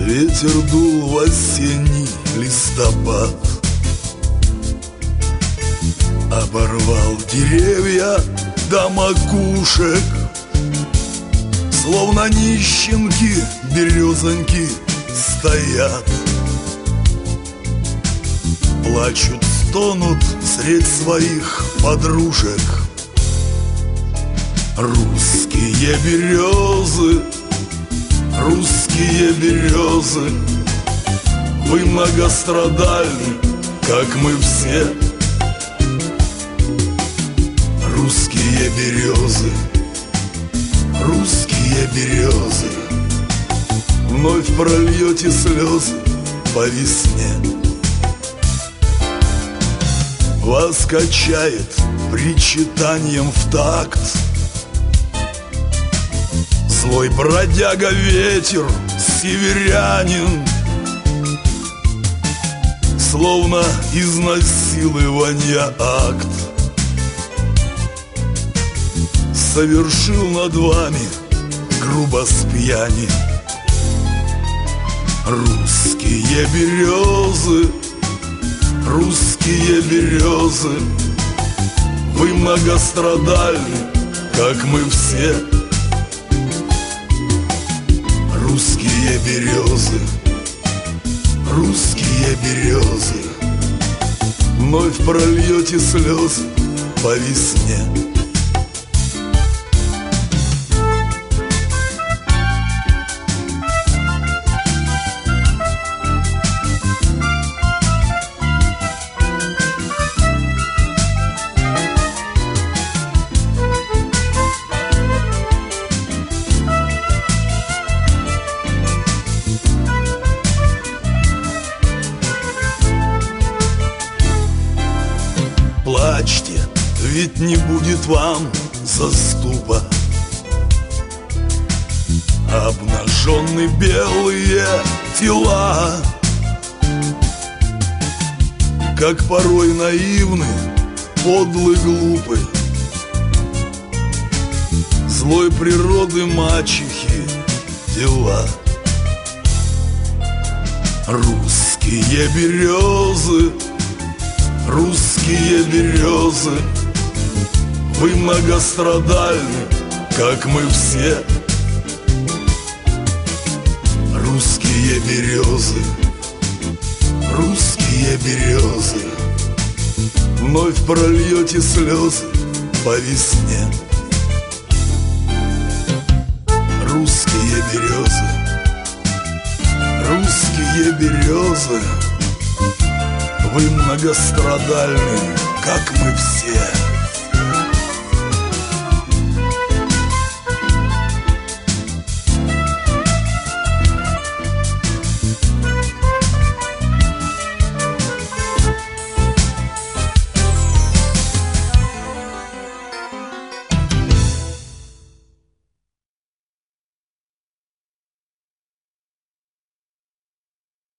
Ветер дул в осенний листопад, оборвал деревья до макушек, словно нищенки березоньки стоят. Плачут, стонут средь своих подружек. Русские березы, русские березы, вы многострадальны, как мы все. Русские березы, русские березы, вновь прольете слезы по весне. Вас качает причитанием в такт злой бродяга ветер, северянин, словно изнасилования акт совершил над вами грубо с пьяни. Русские березы, русские березы, вы многострадальны, как мы все. Русские березы, русские березы, вновь прольете слезы по весне. Плачьте, ведь не будет вам заступа. Обнаженные белые тела, как порой наивны, подлы, глупы, злой природы мачехи дела. Русские березы, русские березы, вы многострадальны, как мы все. Русские березы, русские березы, вновь прольете слезы по весне. Русские березы, русские березы, вы многострадальны, как мы все.